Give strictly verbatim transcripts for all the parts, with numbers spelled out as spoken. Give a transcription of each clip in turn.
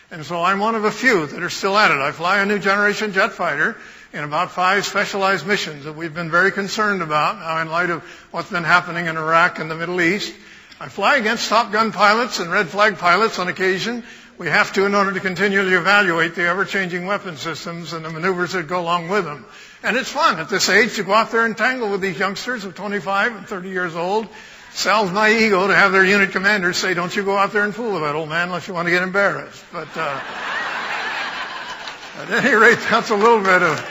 And so I'm one of a few that are still at it. I fly a new generation jet fighter in about five specialized missions that we've been very concerned about now in light of what's been happening in Iraq and the Middle East. I fly against Top Gun pilots and Red Flag pilots on occasion. We have to in order to continually evaluate the ever-changing weapon systems and the maneuvers that go along with them. And it's fun at this age to go out there and tangle with these youngsters of twenty-five and thirty years old. Sells my ego to have their unit commanders say, don't you go out there and fool with that old man unless you want to get embarrassed. But uh, at any rate, that's a little bit of...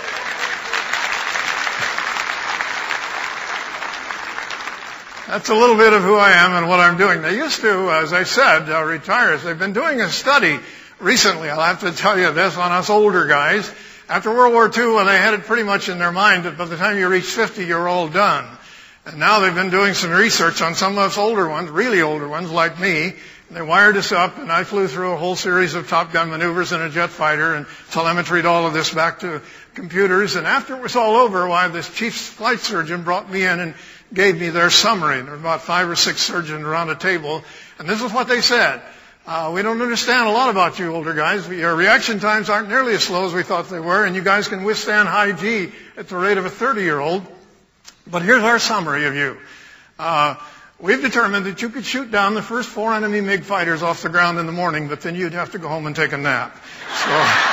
That's a little bit of who I am and what I'm doing. They used to, as I said, uh, retire. They've been doing a study recently, I'll have to tell you this, on us older guys. After World War Two, well, they had it pretty much in their mind that by the time you reach fifty, you're all done. And now they've been doing some research on some of us older ones, really older ones like me. And they wired us up, and I flew through a whole series of Top Gun maneuvers in a jet fighter and telemetried all of this back to computers. And after it was all over, why, this chief flight surgeon brought me in and gave me their summary. There were about five or six surgeons around a table, and this is what they said. Uh, we don't understand a lot about you older guys. Your reaction times aren't nearly as slow as we thought they were, and you guys can withstand high G at the rate of a thirty-year-old. But here's our summary of you. Uh, we've determined that you could shoot down the first four enemy MiG fighters off the ground in the morning, but then you'd have to go home and take a nap. So,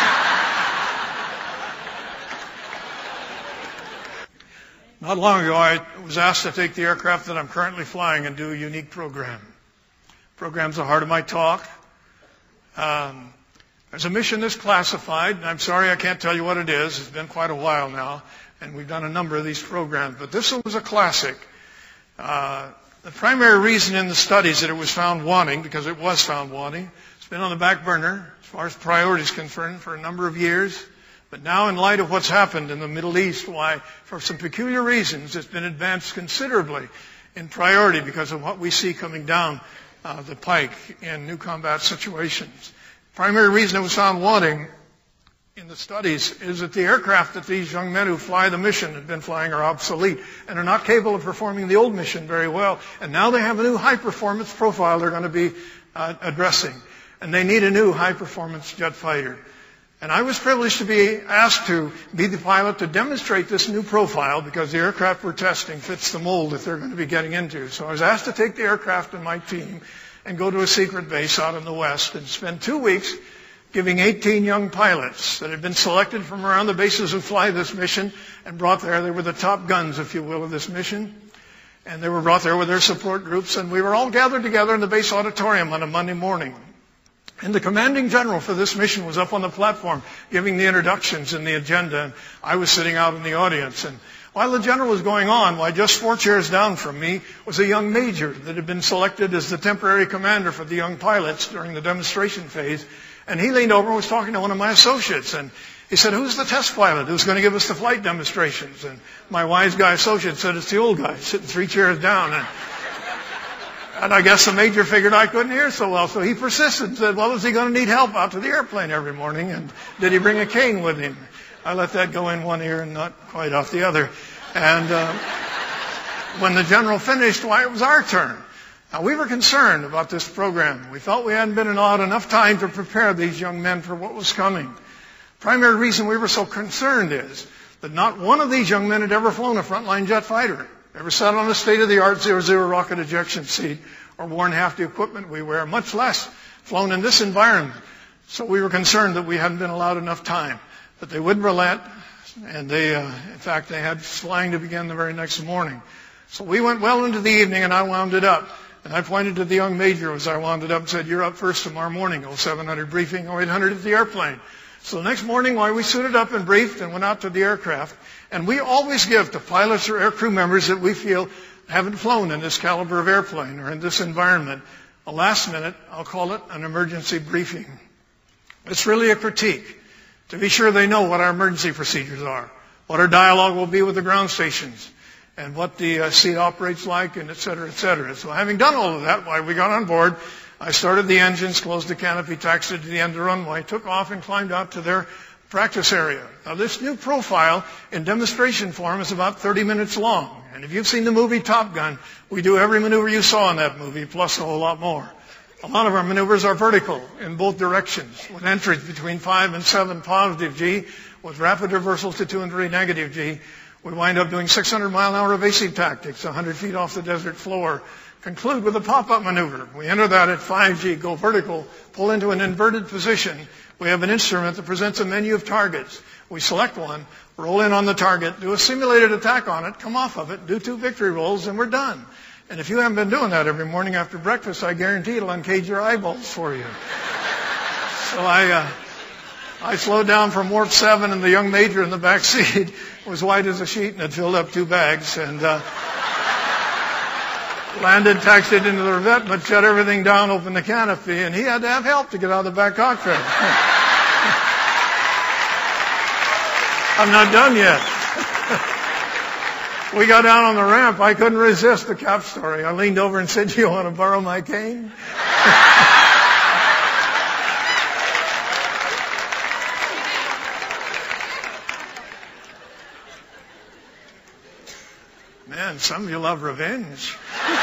not long ago, I was asked to take the aircraft that I'm currently flying and do a unique program. The program's the heart of my talk. Um, there's a mission that's classified, and I'm sorry I can't tell you what it is. It's been quite a while now. And we've done a number of these programs, but this one was a classic. Uh, the primary reason in the studies that it was found wanting, because it was found wanting, it's been on the back burner as far as priority is concerned for a number of years. But now in light of what's happened in the Middle East, why, for some peculiar reasons, it's been advanced considerably in priority because of what we see coming down uh, the pike in new combat situations. Primary reason it was found wanting in the studies is that the aircraft that these young men who fly the mission have been flying are obsolete and are not capable of performing the old mission very well. And now they have a new high-performance profile they're going to be uh, addressing. And they need a new high-performance jet fighter. And I was privileged to be asked to be the pilot to demonstrate this new profile because the aircraft we're testing fits the mold that they're going to be getting into. So I was asked to take the aircraft and my team and go to a secret base out in the West and spend two weeks giving eighteen young pilots that had been selected from around the bases who fly this mission and brought there. They were the top guns, if you will, of this mission. And they were brought there with their support groups. And we were all gathered together in the base auditorium on a Monday morning. And the commanding general for this mission was up on the platform giving the introductions and the agenda. And I was sitting out in the audience. And while the general was going on, why, just four chairs down from me was a young major that had been selected as the temporary commander for the young pilots during the demonstration phase. And he leaned over and was talking to one of my associates. And he said, who's the test pilot who's going to give us the flight demonstrations? And my wise guy associate said, it's the old guy sitting three chairs down. And, and I guess the major figured I couldn't hear so well. So he persisted and said, well, is he going to need help out to the airplane every morning? And did he bring a cane with him? I let that go in one ear and not quite off the other. And uh, when the general finished, why, it was our turn. Now, we were concerned about this program. We felt we hadn't been allowed enough time to prepare these young men for what was coming. Primary reason we were so concerned is that not one of these young men had ever flown a frontline jet fighter, ever sat on a state-of-the-art zero-zero rocket ejection seat, or worn half the equipment we wear, much less flown in this environment. So we were concerned that we hadn't been allowed enough time. But they wouldn't relent, and they, uh, in fact, they had flying to begin the very next morning. So we went well into the evening, and I wound it up. And I pointed to the young major as I wound it up and said, you're up first tomorrow morning, oh seven hundred briefing, oh eight hundred at the airplane. So the next morning, why, we suited up and briefed and went out to the aircraft. And we always give to pilots or air crew members that we feel haven't flown in this caliber of airplane or in this environment a last minute, I'll call it an emergency briefing. It's really a critique to be sure they know what our emergency procedures are, what our dialogue will be with the ground stations, and what the uh, seat operates like, and et cetera, et cetera. So having done all of that, why, we got on board. I started the engines, closed the canopy, taxied to the end of the runway, took off and climbed out to their practice area. Now, this new profile in demonstration form is about thirty minutes long. And if you've seen the movie Top Gun, we do every maneuver you saw in that movie, plus a whole lot more. A lot of our maneuvers are vertical in both directions, with entries between five and seven positive G, with rapid reversals to two and three negative G. We wind up doing six hundred mile an hour evasive tactics, one hundred feet off the desert floor. Conclude with a pop-up maneuver. We enter that at five G, go vertical, pull into an inverted position. We have an instrument that presents a menu of targets. We select one, roll in on the target, do a simulated attack on it, come off of it, do two victory rolls, and we're done. And if you haven't been doing that every morning after breakfast, I guarantee it'll uncage your eyeballs for you. So I, uh, I slowed down from warp seven, and the young major in the back seat was white as a sheet and had filled up two bags, and uh, landed, taxied into the Revette, but shut everything down, opened the canopy, and he had to have help to get out of the back cockpit. I'm not done yet. We got down on the ramp. I couldn't resist the cap story. I leaned over and said, "Do you want to borrow my cane?" Man, some of you love revenge.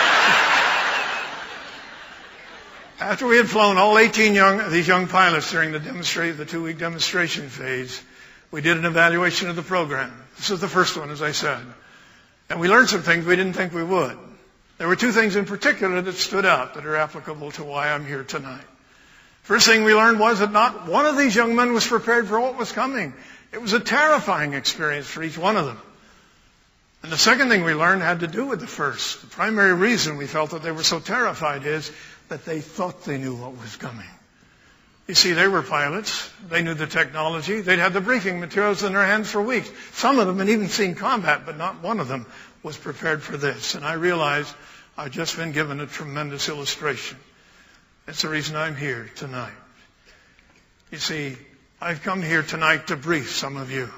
After we had flown all eighteen young, these young pilots during the demonstrate, the two-week demonstration phase, we did an evaluation of the program. This is the first one, as I said. And we learned some things we didn't think we would. There were two things in particular that stood out that are applicable to why I'm here tonight. First thing we learned was that not one of these young men was prepared for what was coming. It was a terrifying experience for each one of them. And the second thing we learned had to do with the first. The primary reason we felt that they were so terrified is that they thought they knew what was coming. You see, they were pilots. They knew the technology. They'd had the briefing materials in their hands for weeks. Some of them had even seen combat, but not one of them was prepared for this. And I realized I'd just been given a tremendous illustration. That's the reason I'm here tonight. You see, I've come here tonight to brief some of you.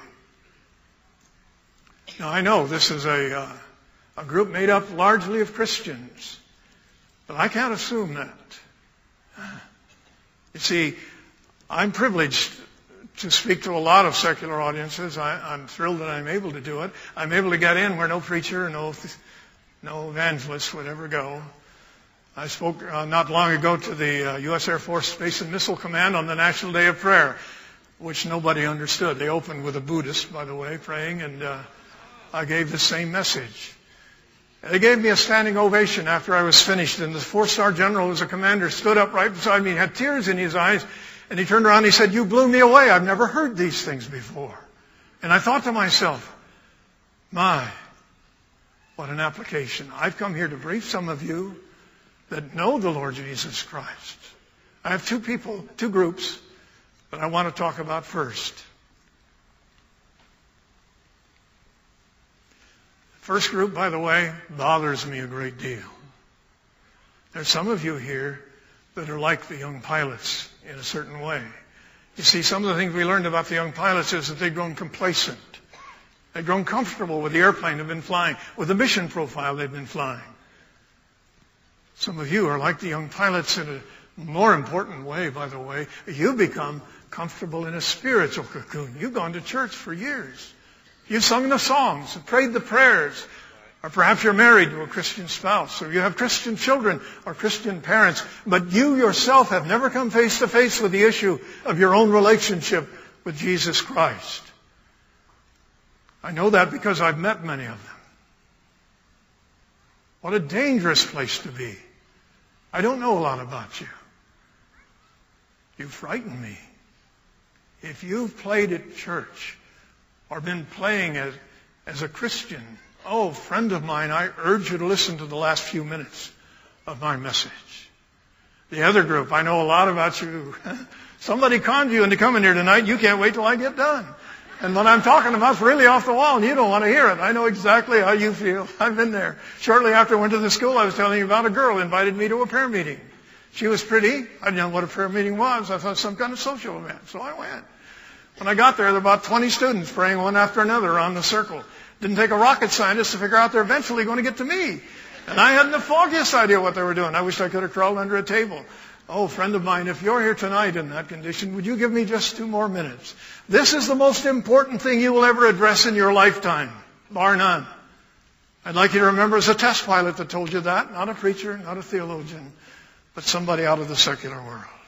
Now, I know this is a, uh, a group made up largely of Christians, but I can't assume that. You see, I'm privileged to speak to a lot of secular audiences. I, I'm thrilled that I'm able to do it. I'm able to get in where no preacher, no, no evangelist would ever go. I spoke uh, not long ago to the uh, U S Air Force Space and Missile Command on the National Day of Prayer, which nobody understood. They opened with a Buddhist, by the way, praying, and uh, I gave the same message. They gave me a standing ovation after I was finished, and the four-star general, who was a commander, stood up right beside me, had tears in his eyes, and he turned around and he said, "You blew me away. I've never heard these things before." And I thought to myself, my, what an application. I've come here to brief some of you that know the Lord Jesus Christ. I have two people, two groups that I want to talk about first. First group, by the way, bothers me a great deal. There's some of you here that are like the young pilots in a certain way. You see, some of the things we learned about the young pilots is that they've grown complacent. They've grown comfortable with the airplane they've been flying, with the mission profile they've been flying. Some of you are like the young pilots in a more important way, by the way. You become comfortable in a spiritual cocoon. You've gone to church for years. You've sung the songs and prayed the prayers. Or perhaps you're married to a Christian spouse, or you have Christian children or Christian parents, but you yourself have never come face to face with the issue of your own relationship with Jesus Christ. I know that because I've met many of them. What a dangerous place to be. I don't know a lot about you. You frighten me. If you've played at church or been playing as, as a Christian, oh, friend of mine, I urge you to listen to the last few minutes of my message. The other group, I know a lot about you. Somebody conned you into coming here tonight. You can't wait till I get done. And what I'm talking about is really off the wall, and you don't want to hear it. I know exactly how you feel. I've been there. Shortly after I went to the school, I was telling you about a girl who invited me to a prayer meeting. She was pretty. I didn't know what a prayer meeting was. I thought some kind of social event, so I went. When I got there, there were about twenty students praying one after another around the circle. Didn't take a rocket scientist to figure out they're eventually going to get to me. And I hadn't the foggiest idea what they were doing. I wish I could have crawled under a table. Oh, friend of mine, if you're here tonight in that condition, would you give me just two more minutes? This is the most important thing you will ever address in your lifetime, bar none. I'd like you to remember as a test pilot that told you that, not a preacher, not a theologian. but somebody out of the secular world.